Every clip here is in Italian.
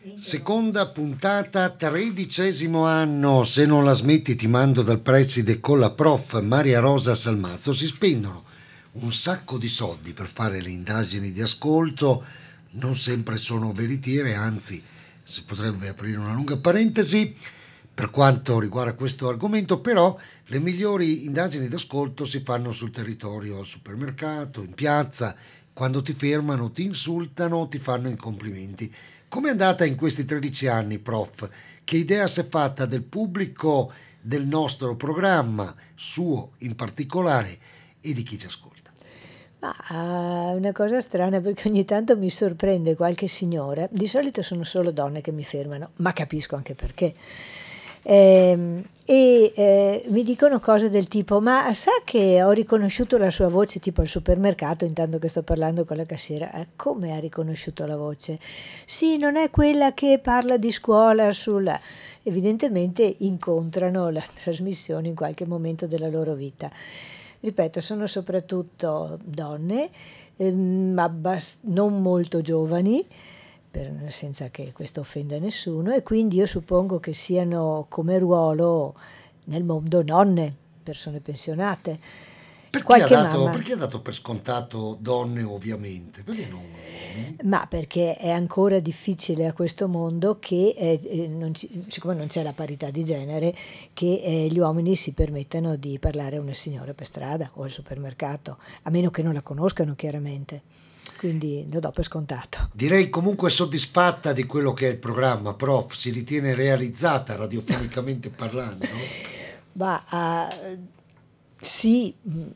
Seconda puntata, 13° anno. Se non la smetti ti mando dal preside con la prof Maria Rosa Salmazzo. Si spendono un sacco di soldi per fare le indagini di ascolto, non sempre sono veritiere, anzi si potrebbe aprire una lunga parentesi per quanto riguarda questo argomento, però le migliori indagini d'ascolto si fanno sul territorio, al supermercato, in piazza, quando ti fermano, ti insultano, ti fanno i complimenti. Come è andata in questi 13 anni, prof? Che idea si è fatta del pubblico del nostro programma, suo in particolare, e di chi ci ascolta? Ma una cosa strana perché ogni tanto mi sorprende qualche signora, di solito sono solo donne che mi fermano, ma capisco anche perché. Mi dicono cose del tipo: ma sa che ho riconosciuto la sua voce tipo al supermercato intanto che sto parlando con la cassiera? Come ha riconosciuto la voce? Sì, non è quella che parla di scuola sulla... Evidentemente incontrano la trasmissione in qualche momento della loro vita. Ripeto, sono soprattutto donne, ma non molto giovani, senza che questo offenda nessuno, e quindi io suppongo che siano come ruolo nel mondo nonne, persone pensionate, qualche mamma. Perché ha dato per scontato donne, ovviamente? Perché non uomini? Ma perché è ancora difficile a questo mondo che, siccome non c'è la parità di genere, che gli uomini si permettano di parlare a una signora per strada o al supermercato, a meno che non la conoscano chiaramente. Quindi lo do per scontato. Direi comunque soddisfatta di quello che è il programma, prof. Si ritiene realizzata radiofonicamente parlando? Sì,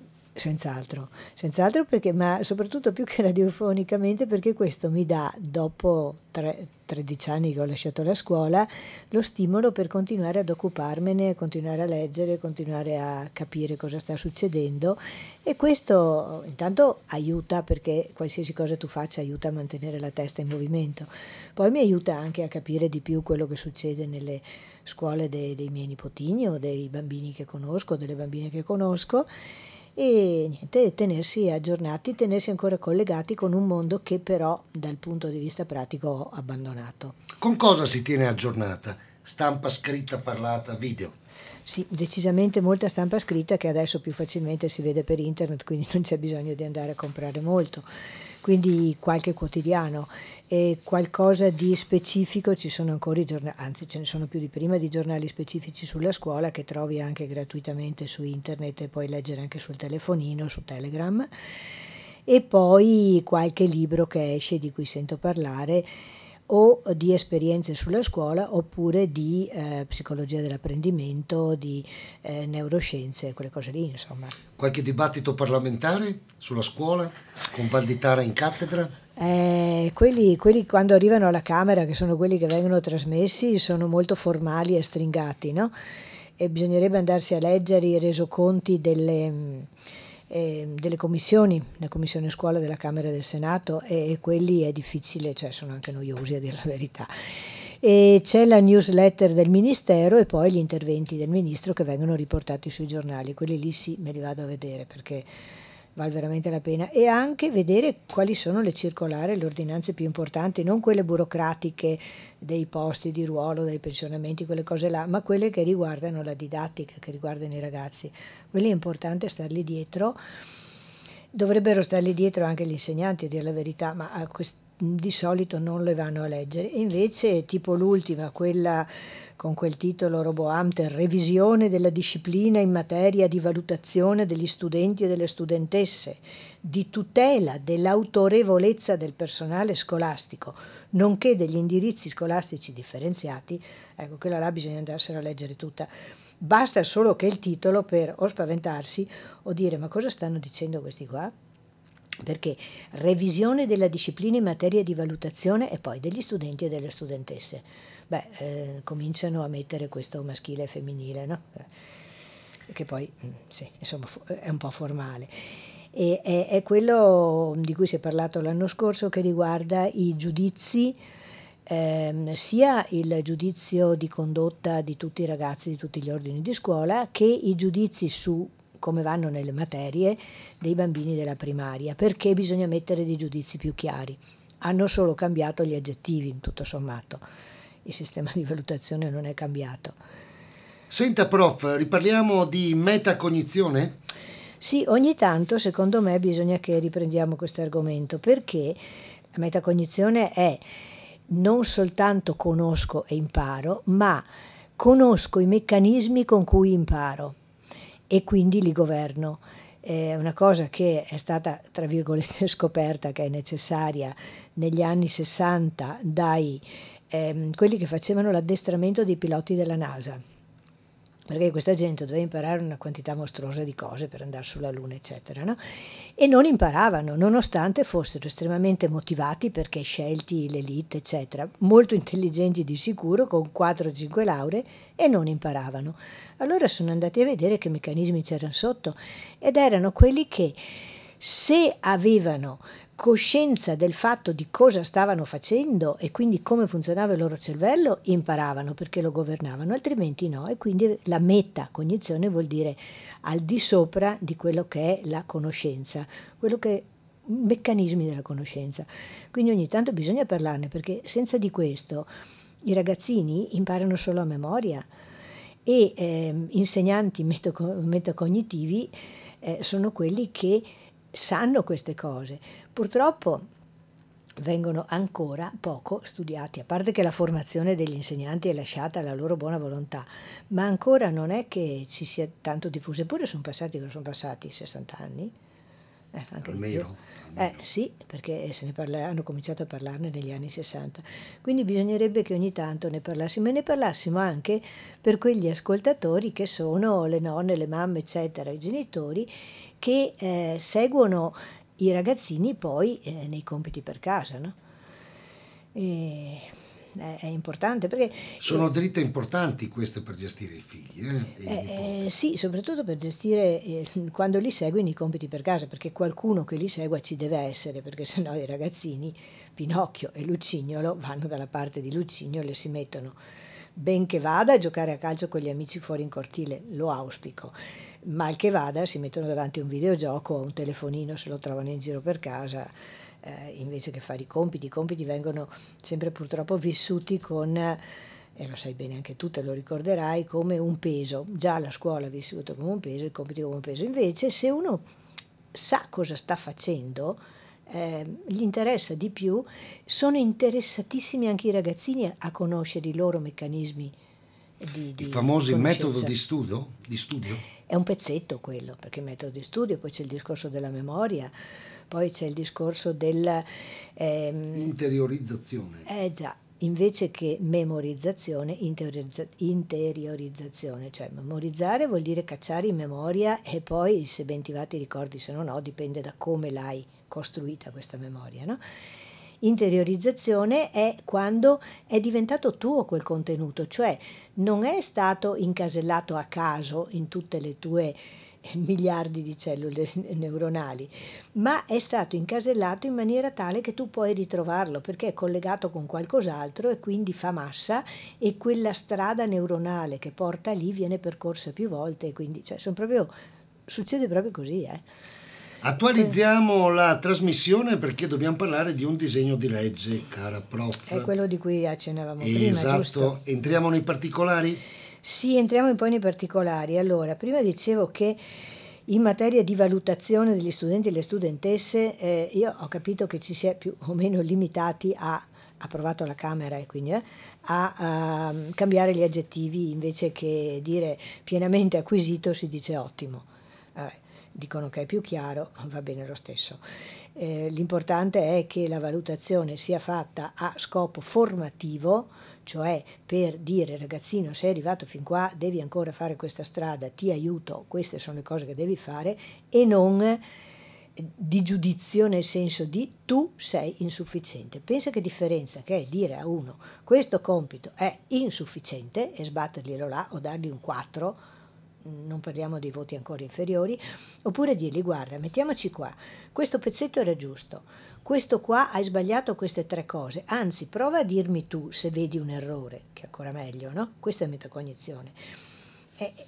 senz'altro perché, ma soprattutto più che radiofonicamente perché questo mi dà, dopo 13 anni che ho lasciato la scuola, lo stimolo per continuare ad occuparmene, continuare a leggere, continuare a capire cosa sta succedendo, e questo intanto aiuta, perché qualsiasi cosa tu faccia aiuta a mantenere la testa in movimento, poi mi aiuta anche a capire di più quello che succede nelle scuole dei miei nipotini o dei bambini che conosco, delle bambine che conosco, e niente, tenersi aggiornati, tenersi ancora collegati con un mondo che però dal punto di vista pratico ho abbandonato. Con cosa si tiene aggiornata? Stampa scritta, parlata, video? Sì, decisamente molta stampa scritta che adesso più facilmente si vede per internet, quindi non c'è bisogno di andare a comprare molto. Quindi qualche quotidiano e qualcosa di specifico, ci sono ancora i giornali, anzi ce ne sono più di prima, di giornali specifici sulla scuola che trovi anche gratuitamente su internet e puoi leggere anche sul telefonino, su Telegram, e poi qualche libro che esce di cui sento parlare, o di esperienze sulla scuola oppure di psicologia dell'apprendimento, di neuroscienze, quelle cose lì, insomma. Qualche dibattito parlamentare sulla scuola, con Valditara in cattedra? Quelli quando arrivano alla Camera, che sono quelli che vengono trasmessi, sono molto formali e stringati, no? E bisognerebbe andarsi a leggere i resoconti delle commissioni, la commissione scuola della Camera e del Senato, e quelli è difficile, cioè sono anche noiosi a dire la verità. E c'è la newsletter del Ministero e poi gli interventi del Ministro che vengono riportati sui giornali, quelli lì sì, me li vado a vedere perché vale veramente la pena, e anche vedere quali sono le circolari, le ordinanze più importanti, non quelle burocratiche dei posti di ruolo, dei pensionamenti, quelle cose là, ma quelle che riguardano la didattica, che riguardano i ragazzi. Quelli è importante starli dietro, dovrebbero starli dietro anche gli insegnanti a dire la verità, ma di solito non le vanno a leggere. E invece tipo l'ultima, quella con quel titolo roboante, revisione della disciplina in materia di valutazione degli studenti e delle studentesse, di tutela dell'autorevolezza del personale scolastico, nonché degli indirizzi scolastici differenziati, ecco, quella là bisogna andarsela a leggere tutta. Basta solo che il titolo per o spaventarsi o dire: ma cosa stanno dicendo questi qua? Perché revisione della disciplina in materia di valutazione e poi degli studenti e delle studentesse. Cominciano a mettere questo maschile e femminile, no? Che poi, sì, insomma, è un po' formale. E è quello di cui si è parlato l'anno scorso, che riguarda i giudizi, sia il giudizio di condotta di tutti i ragazzi di tutti gli ordini di scuola, che i giudizi su come vanno nelle materie dei bambini della primaria, perché bisogna mettere dei giudizi più chiari. hanno solo cambiato gli aggettivi, tutto sommato. Il sistema di valutazione non è cambiato. Senta prof, riparliamo di metacognizione? Sì, ogni tanto secondo me bisogna che riprendiamo questo argomento, perché la metacognizione è non soltanto conosco e imparo, ma conosco i meccanismi con cui imparo e quindi li governo. È una cosa che è stata, tra virgolette, scoperta, che è necessaria negli anni 60 dai quelli che facevano l'addestramento dei piloti della NASA, perché questa gente doveva imparare una quantità mostruosa di cose per andare sulla Luna, eccetera, no? E non imparavano, nonostante fossero estremamente motivati, perché scelti l'elite, eccetera, molto intelligenti di sicuro, con 4-5 lauree, e non imparavano. Allora sono andati a vedere che meccanismi c'erano sotto, ed erano quelli che, se avevano coscienza del fatto di cosa stavano facendo e quindi come funzionava il loro cervello, imparavano perché lo governavano, altrimenti no. E quindi la metacognizione vuol dire al di sopra di quello che è la conoscenza, quello che meccanismi della conoscenza. Quindi ogni tanto bisogna parlarne, perché senza di questo i ragazzini imparano solo a memoria, e insegnanti metacognitivi sono quelli che sanno queste cose. Purtroppo vengono ancora poco studiati, a parte che la formazione degli insegnanti è lasciata alla loro buona volontà, ma ancora non è che ci sia tanto diffuso, eppure sono passati 60 anni, anche di più. Almeno. Sì, perché hanno cominciato a parlarne negli anni 60, quindi bisognerebbe che ogni tanto ne parlassimo, e ne parlassimo anche per quegli ascoltatori che sono le nonne, le mamme, eccetera, i genitori che seguono i ragazzini poi nei compiti per casa, no? È importante perché Sono dritte importanti queste per gestire i figli e i nipoti. sì, soprattutto per gestire quando li segui nei compiti per casa, perché qualcuno che li segua ci deve essere, perché sennò i ragazzini Pinocchio e Lucignolo vanno dalla parte di Lucignolo e si mettono, ben che vada, a giocare a calcio con gli amici fuori in cortile, lo auspico, mal che vada si mettono davanti a un videogioco o a un telefonino se lo trovano in giro per casa, invece che fare i compiti. I compiti vengono sempre purtroppo vissuti con, e lo sai bene anche tu, te lo ricorderai, come un peso. Già la scuola è vissuta come un peso, i compiti come un peso. Invece se uno sa cosa sta facendo, gli interessa di più, sono interessatissimi anche i ragazzini a conoscere i loro meccanismi I di famosi metodo conoscenza. di studio? È un pezzetto quello, perché il metodo di studio, poi c'è il discorso della memoria, poi c'è il discorso del... Interiorizzazione. già, invece che memorizzazione, interiorizzazione, cioè memorizzare vuol dire cacciare in memoria e poi se ben ti va ti ricordi, se no dipende da come l'hai costruita questa memoria, no? Interiorizzazione è quando è diventato tuo quel contenuto, cioè non è stato incasellato a caso in tutte le tue miliardi di cellule neuronali, ma è stato incasellato in maniera tale che tu puoi ritrovarlo perché è collegato con qualcos'altro e quindi fa massa, e quella strada neuronale che porta lì viene percorsa più volte, e quindi succede proprio così. Attualizziamo la trasmissione perché dobbiamo parlare di un disegno di legge, cara prof. È quello di cui accennavamo prima, giusto? Esatto, entriamo nei particolari? Sì, entriamo un po' nei particolari. Allora, prima dicevo che in materia di valutazione degli studenti e le studentesse, io ho capito che ci si è più o meno limitati approvato la Camera e quindi a cambiare gli aggettivi, invece che dire pienamente acquisito si dice ottimo. Vabbè, dicono che è più chiaro, va bene lo stesso. L'importante è che la valutazione sia fatta a scopo formativo, cioè per dire ragazzino sei arrivato fin qua, devi ancora fare questa strada, ti aiuto, queste sono le cose che devi fare, e non di giudizio nel senso di tu sei insufficiente. Pensa che differenza che è dire a uno questo compito è insufficiente e sbatterglielo là o dargli un 4, non parliamo di voti ancora inferiori, oppure dirgli guarda, mettiamoci qua, questo pezzetto era giusto, questo qua hai sbagliato queste 3 cose, anzi prova a dirmi tu se vedi un errore, che è ancora meglio, no? Questa è metacognizione.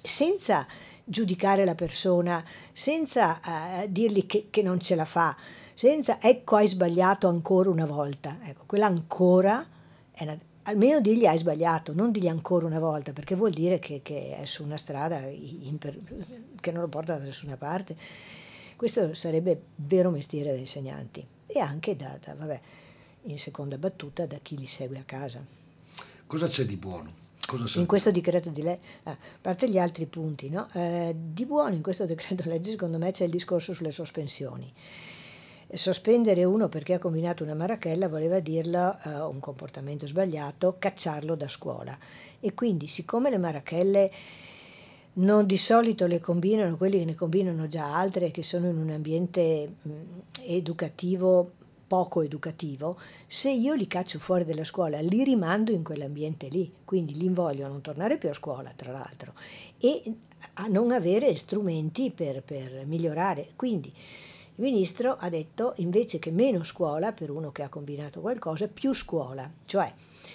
Senza giudicare la persona, senza dirgli che non ce la fa, senza ecco hai sbagliato ancora una volta. Ecco, quella ancora è almeno digli hai sbagliato, non digli ancora una volta, perché vuol dire che è su una strada che non lo porta da nessuna parte. Questo sarebbe vero mestiere da insegnanti e anche vabbè, in seconda battuta da chi li segue a casa. Cosa c'è di buono? In questo decreto di legge, a parte gli altri punti, no? Di buono in questo decreto legge secondo me c'è il discorso sulle sospensioni. Sospendere uno perché ha combinato una marachella voleva dirlo un comportamento sbagliato, cacciarlo da scuola. E quindi siccome le marachelle non di solito le combinano quelli che ne combinano già altre che sono in un ambiente educativo poco educativo, se io li caccio fuori dalla scuola li rimando in quell'ambiente lì, quindi li invoglio a non tornare più a scuola tra l'altro e a non avere strumenti per migliorare. Quindi il ministro ha detto invece che meno scuola per uno che ha combinato qualcosa, più scuola, cioè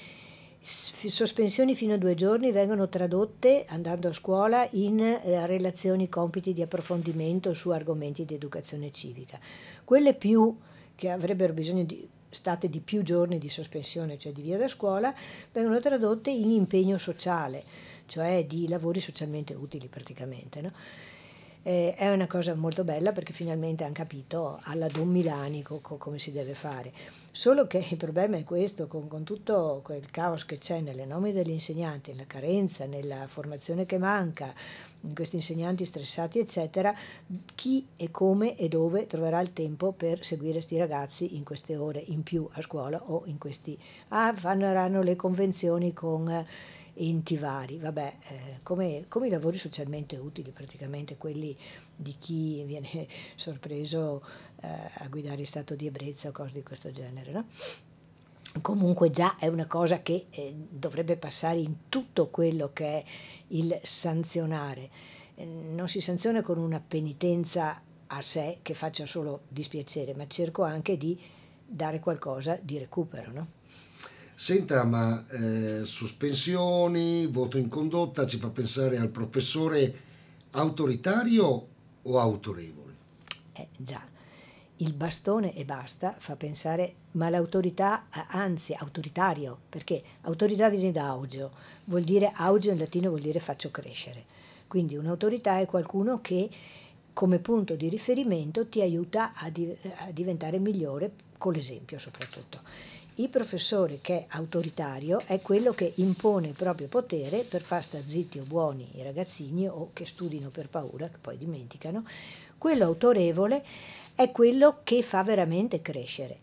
sospensioni fino a 2 giorni vengono tradotte andando a scuola in relazioni, compiti di approfondimento su argomenti di educazione civica. Quelle più che avrebbero bisogno di state di più giorni di sospensione, cioè di via da scuola, vengono tradotte in impegno sociale, cioè di lavori socialmente utili praticamente, no? È una cosa molto bella perché finalmente hanno capito alla Don Milani come si deve fare. Solo che il problema è questo, con tutto quel caos che c'è nelle nomine degli insegnanti, nella carenza, nella formazione che manca, in questi insegnanti stressati eccetera, chi e come e dove troverà il tempo per seguire sti ragazzi in queste ore in più a scuola o in questi faranno le convenzioni con enti vari, vabbè, come i lavori socialmente utili, praticamente quelli di chi viene sorpreso a guidare in stato di ebbrezza o cose di questo genere, no? Comunque già è una cosa che dovrebbe passare in tutto quello che è il sanzionare. Non si sanziona con una penitenza a sé che faccia solo dispiacere, ma cerco anche di dare qualcosa di recupero, no? Senta, ma sospensioni, voto in condotta ci fa pensare al professore autoritario o autorevole? Già, il bastone e basta fa pensare, ma l'autorità, anzi autoritario, perché autorità viene da augeo, vuol dire augeo in latino vuol dire faccio crescere. Quindi un'autorità è qualcuno che come punto di riferimento ti aiuta a diventare migliore con l'esempio soprattutto. Il professore che è autoritario è quello che impone il proprio potere per far sta zitti o buoni i ragazzini o che studino per paura, che poi dimenticano. Quello autorevole è quello che fa veramente crescere.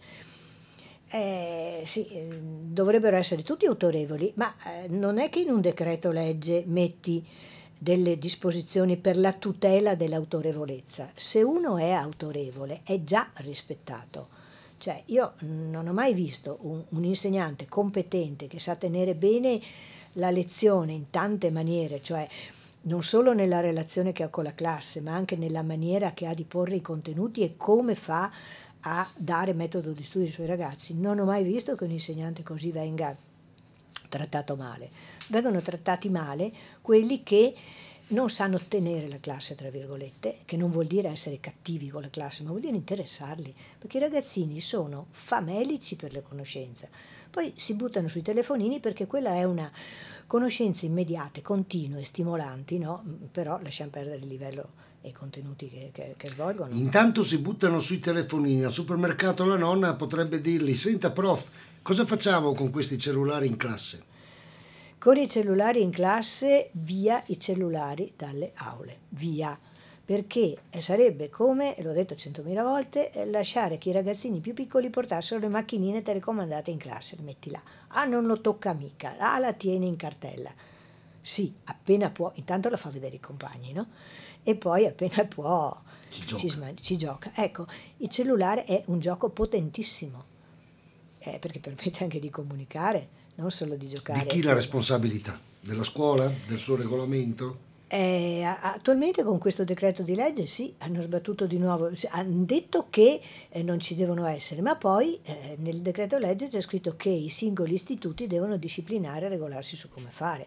Sì, dovrebbero essere tutti autorevoli, ma non è che in un decreto legge metti delle disposizioni per la tutela dell'autorevolezza. Se uno è autorevole è già rispettato. Cioè io non ho mai visto un insegnante competente che sa tenere bene la lezione in tante maniere, cioè non solo nella relazione che ha con la classe, ma anche nella maniera che ha di porre i contenuti e come fa a dare metodo di studio ai suoi ragazzi. Non ho mai visto che un insegnante così venga trattato male. Vengono trattati male quelli che non sanno tenere la classe, tra virgolette, che non vuol dire essere cattivi con la classe, ma vuol dire interessarli, perché i ragazzini sono famelici per le conoscenze. Poi si buttano sui telefonini perché quella è una conoscenza immediate, continue, stimolanti, no? Però lasciamo perdere il livello e i contenuti che svolgono. Intanto si buttano sui telefonini. Al supermercato la nonna potrebbe dirgli: senta prof, cosa facciamo con questi cellulari in classe? Con i cellulari in classe, via i cellulari dalle aule, via, perché sarebbe come, l'ho detto 100.000 volte, lasciare che i ragazzini più piccoli portassero le macchinine telecomandate in classe, le metti là, non lo tocca mica, la tieni in cartella, sì, appena può, intanto la fa vedere i compagni, no? E poi appena può ci gioca. Ecco, il cellulare è un gioco potentissimo, perché permette anche di comunicare, non solo di giocare. Di chi la responsabilità? Della scuola? Del suo regolamento? Attualmente con questo decreto di legge sì, hanno sbattuto di nuovo, hanno detto che non ci devono essere, ma poi nel decreto legge c'è scritto che i singoli istituti devono disciplinare e regolarsi su come fare.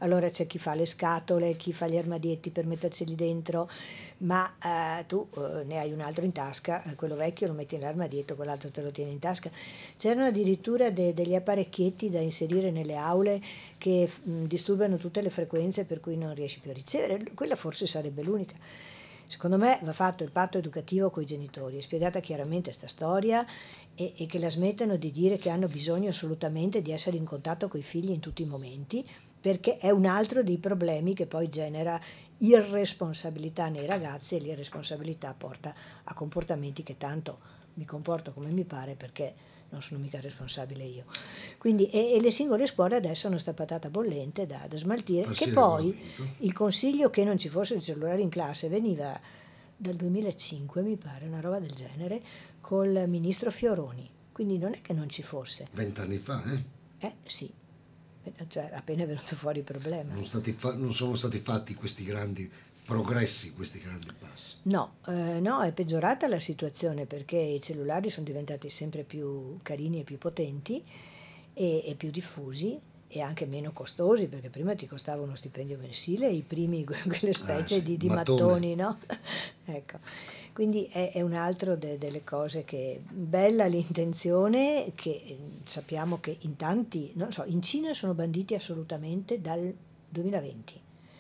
Allora c'è chi fa le scatole, chi fa gli armadietti per metterceli dentro, ma tu ne hai un altro in tasca, quello vecchio lo metti nell'armadietto, quell'altro te lo tieni in tasca. C'erano addirittura degli apparecchietti da inserire nelle aule che disturbano tutte le frequenze per cui non riesci più a ricevere. Quella forse sarebbe l'unica. Secondo me va fatto il patto educativo con i genitori, è spiegata chiaramente questa storia e che la smettano di dire che hanno bisogno assolutamente di essere in contatto con i figli in tutti i momenti, perché è un altro dei problemi che poi genera irresponsabilità nei ragazzi, e l'irresponsabilità porta a comportamenti che tanto mi comporto come mi pare perché non sono mica responsabile io. Quindi, e le singole scuole adesso hanno sta patata bollente da smaltire, che poi il consiglio che non ci fosse il cellulare in classe veniva dal 2005, mi pare, una roba del genere, col ministro Fioroni. Quindi non è che non ci fosse. 20 anni fa, Sì, cioè appena è venuto fuori il problema. Non sono stati fatti questi grandi progressi, questi grandi passi. No, è peggiorata la situazione perché i cellulari sono diventati sempre più carini e più potenti e più diffusi e anche meno costosi, perché prima ti costava uno stipendio mensile i primi, quelle specie sì, di mattoni, no? Ecco, quindi è un altro delle cose che bella l'intenzione, che sappiamo che in tanti, non so, in Cina sono banditi assolutamente dal 2020.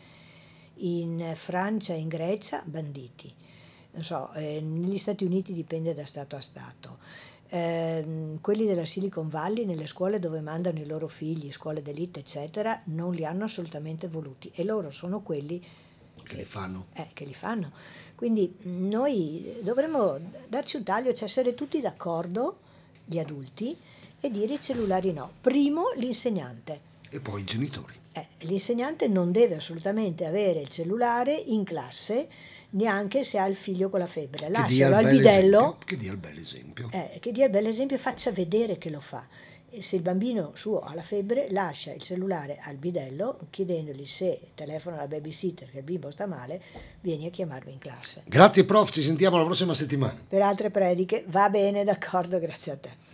In Francia e in Grecia banditi, non so, negli Stati Uniti dipende da stato a stato. Quelli della Silicon Valley nelle scuole dove mandano i loro figli, scuole d'elite eccetera, non li hanno assolutamente voluti e loro sono quelli che li fanno. Che li fanno. Quindi noi dovremmo darci un taglio, cioè essere tutti d'accordo, gli adulti, e dire i cellulari no. Primo l'insegnante. E poi i genitori. L'insegnante non deve assolutamente avere il cellulare in classe, neanche se ha il figlio con la febbre. Lascialo al bidello. Che dia il bel esempio. Che dia il bel esempio e faccia vedere che lo fa. E se il bambino suo ha la febbre, lascia il cellulare al bidello, chiedendogli se telefona alla babysitter che il bimbo sta male, vieni a chiamarmi in classe. Grazie prof, ci sentiamo la prossima settimana. Per altre prediche, va bene, d'accordo, grazie a te.